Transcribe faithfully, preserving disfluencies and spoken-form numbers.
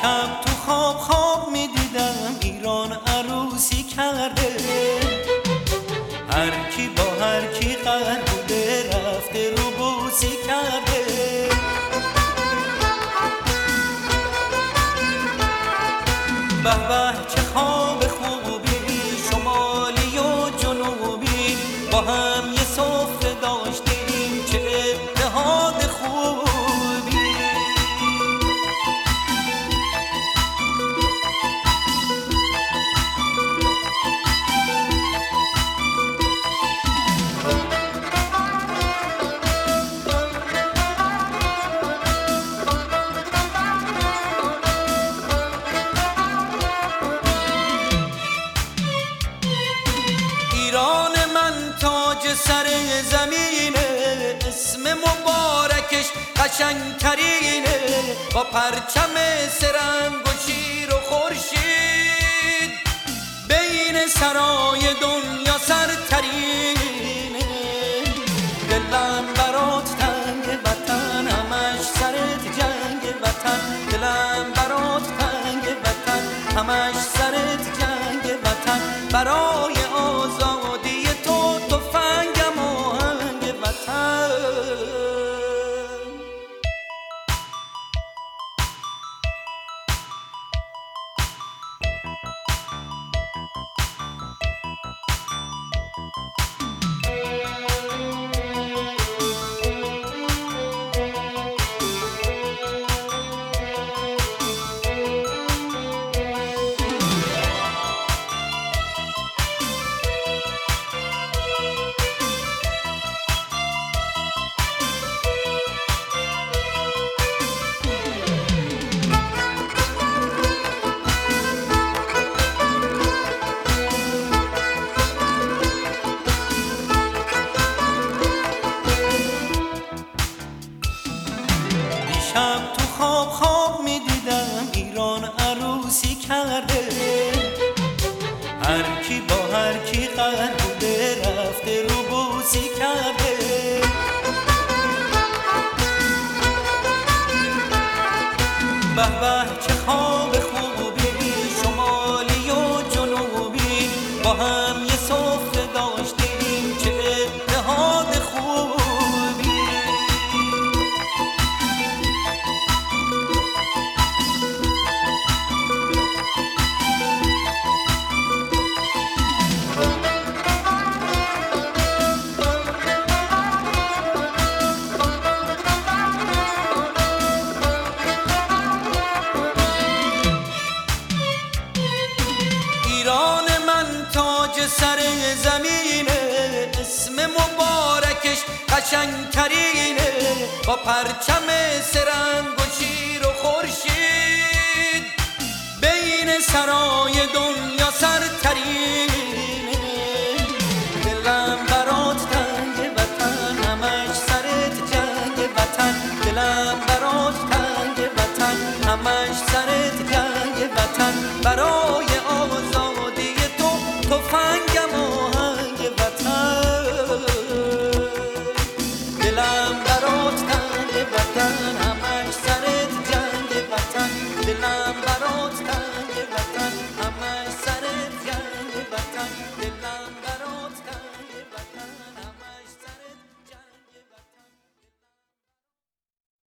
دیشب تو خواب خواب میدیدم ایران عروسی کرده، هر کی با هر کی قهر بوده رفته رو بوسی کرده. به به چه خواب خوبی، شمالی و جنوبی با هم یه سفره داشتیم، چه اتحاد خوبی. ایران من تاج سر زمینه، اسم مبارکش قشنگترینه، با پرچم سرنگ و شیر و خورشید بین سرای دنیا سرترینه. دلم برات تنگ وطن، همش سرت جنگ وطن، دلم برات تنگ وطن، همش سرت جنگ وطن. برای آزادی تو تفنگم و آهنگ وطن. دیشب تو خواب خواب میدیدم ایران عروسی کرده، هر کی با هر کی قهر بوده رفته رو بوسی کرده. به به چه خواب خوبی، شمالی و جنوبی با هم یه سفره داشتیم، چه اتحاد خوبی. ایران من تاج سر زمینه، اسم مبارکش قشنگترینه، با پرچم سرنگ و شیر و خورشید بین سرای دنیا سرترینه. دلم برات تنگ وطن، همش سر